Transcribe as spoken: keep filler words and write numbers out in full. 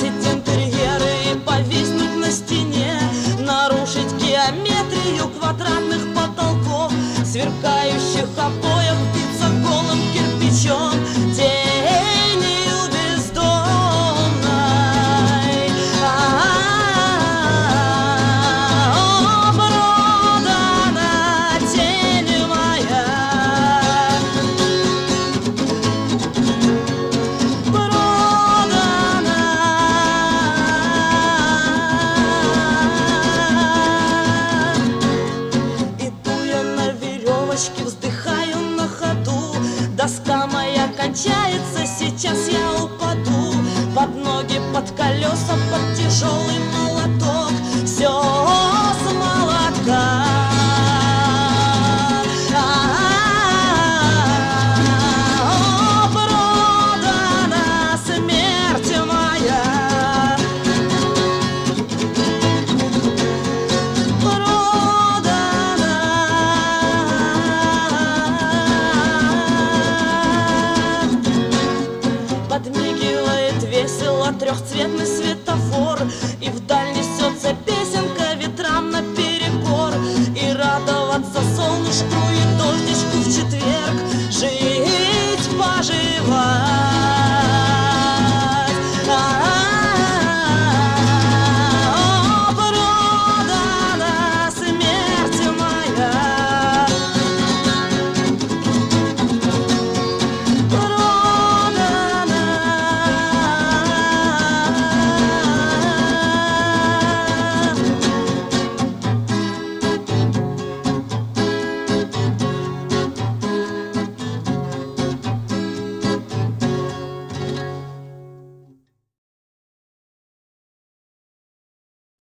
украсить интерьеры и повиснуть на стене, нарушить геометрию квадратных потолков, сверкающих обоев, биться голым кирпичом тенью бездомной. О, продана тень моя, продана. Иду я на веревочке, вздыхаю на ходу, доска моя кончается, сейчас я упаду под ноги, под колеса, под тяжелый